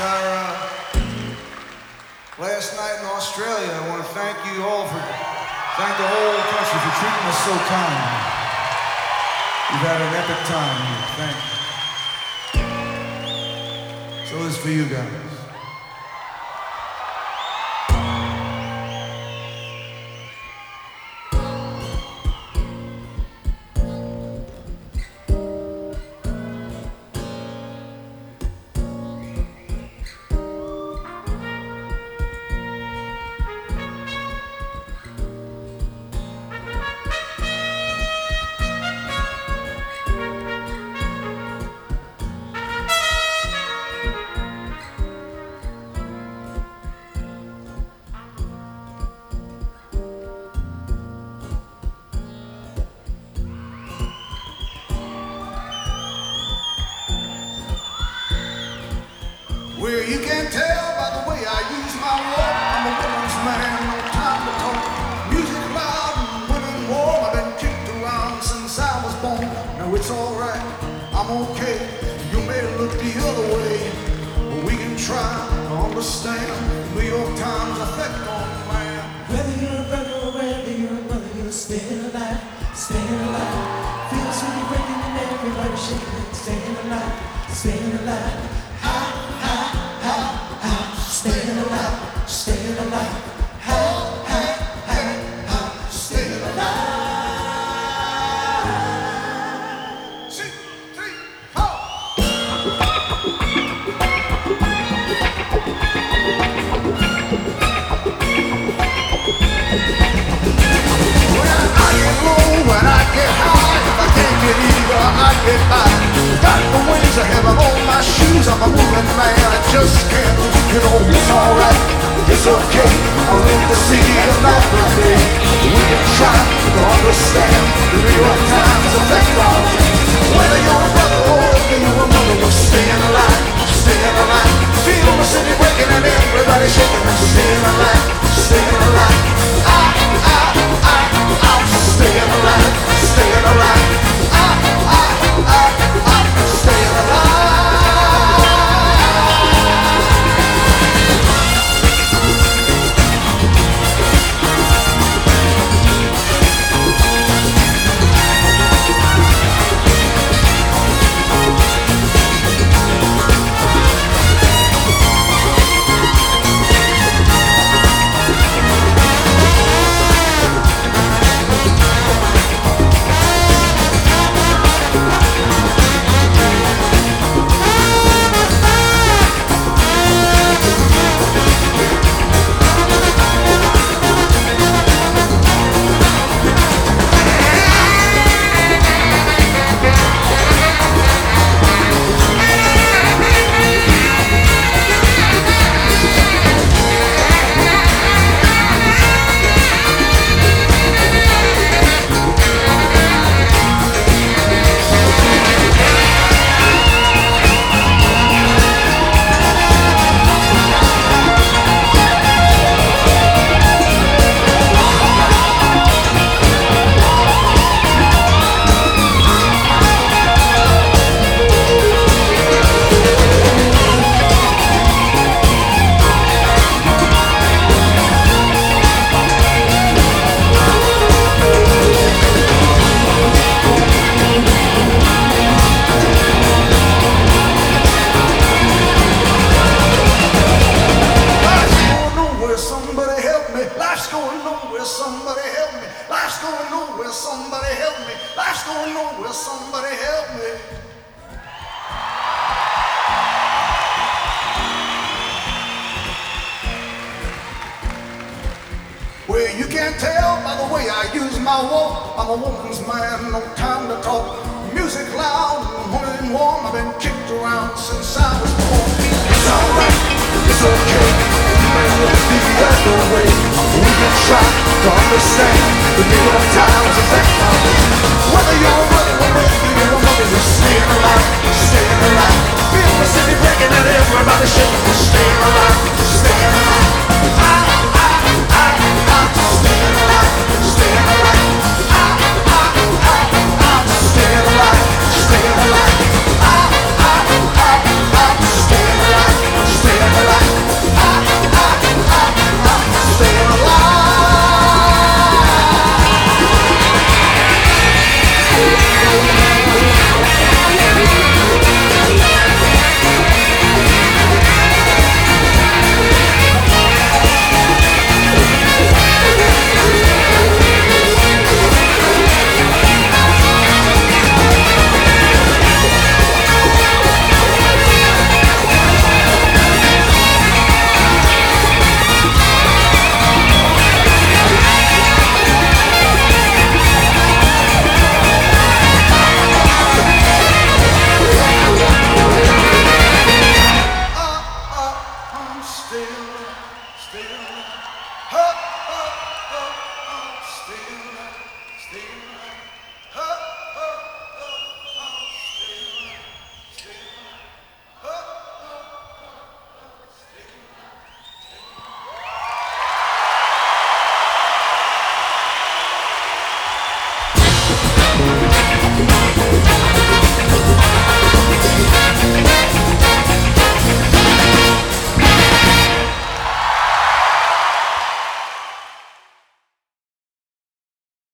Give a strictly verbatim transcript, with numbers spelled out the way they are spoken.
our uh, last night in Australia. I want to thank you all for, thank the whole country for treating us so kind. We've had an epic time here. Thank you. So this is for you guys. Well, you can tell by the way I use my walk. I'm a woman's man, no time to talk. Music loud and women warm. I've been kicked around since I was born. No, it's alright, I'm okay. You may look the other way, but we can try to understand New York Times' effect on man. Whether you're a brother or whether you're a mother, you're staying alive, staying alive. Feels really breaking and everybody shaking, staying alive, staying alive. Staying alive, staying alive, hey, hey, hey, hey, staying alive. Six, three, four. When I get low, when I get high, if I can't get either, I get by. Got the wings of heaven on my shoes, I'm a moving man, I just can't. You know, it's alright, it's okay. I'm in the city of Napoli. We can try to understand the New York Times effect on me. Whether you're a brother or whether you're a mother, we're staying alive, staying alive. Feel the city breaking and everybody shaking and staying alive, staying alive. I, I, I, I'm staying alive, staying alive. I, I, I, I'm staying alive. Well, you can't tell by the way I use my walk. I'm a woman's man, no time to talk. Music loud and women warm. I've been kicked around since I was born. It's alright, it's okay. You may look the other way. We can try to understand the New York Times effect on me. Whether you're a brother or whether you're a mother, you're staying alive, staying alive. Feel the city breaking and everybody shaking. Staying alive, staying alive.